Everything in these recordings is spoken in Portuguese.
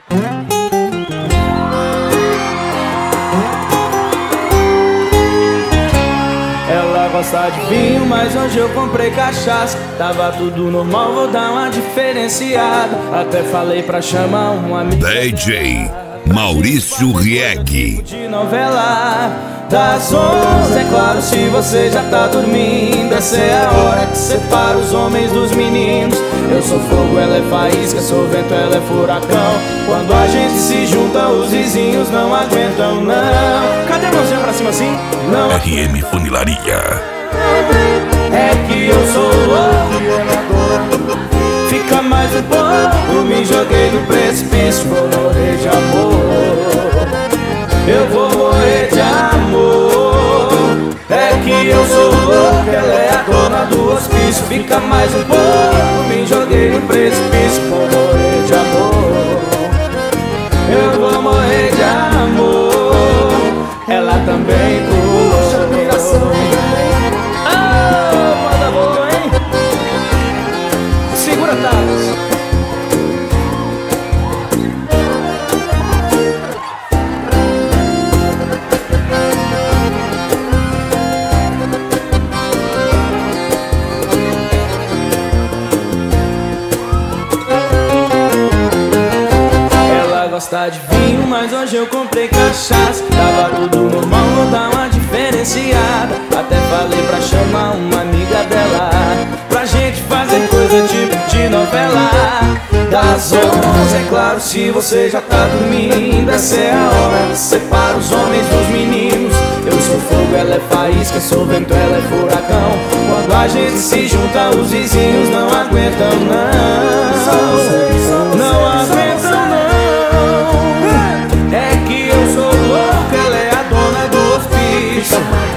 Ela gosta de vinho, mas hoje eu comprei cachaça. Tava tudo normal, vou dar uma diferenciada. Até falei pra chamar um amigo. DJ Maurício Rieg. De novela das 11, é claro, se você já tá dormindo. Essa é a hora que separa os homens dos meninos. Eu sou fogo, ela é faísca, sou vento, ela é furacão. Quando a gente se junta, os vizinhos não aguentam, não. Cadê a mãozinha pra cima assim? Não. RM Funilaria. É que eu sou louco, fica mais um pouco. Me joguei no precipício, vou morrer de amor. Eu vou morrer de amor. É que eu sou louco, ela é a dona do hospício. Fica mais um pouco. Me joguei no precipício, vou morrer de amor. Eu vou morrer de amor. Ela também puxa miração. Ah, manda boa, hein? Segura, Thales. Gosta de vinho, mas hoje eu comprei cachaça. Tava tudo normal, vou dar uma diferenciada. Até falei pra chamar uma amiga dela, pra gente fazer coisa tipo de novela das 11, é claro, se você já tá dormindo. Essa é a hora que separa os homens dos meninos. Eu sou fogo, ela é faísca, sou vento, ela é furacão. Quando a gente se junta, os vizinhos não aguentam, não. Não aguentam, não. É que eu sou louco, ela é a dona do hospício.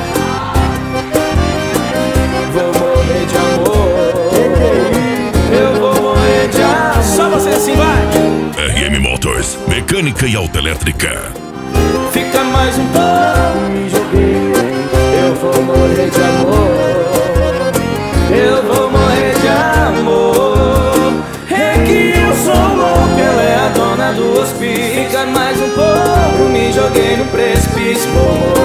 Vou morrer de amor. Eu vou morrer de amor. Só você assim, vai. RM Motors, mecânica e autoelétrica. Fica mais um pouco, me joguei. Eu vou morrer de amor. Eu vou morrer de amor. É que eu sou louco, ela é a dona do hospício. Fica mais um pouco, me joguei no precipício.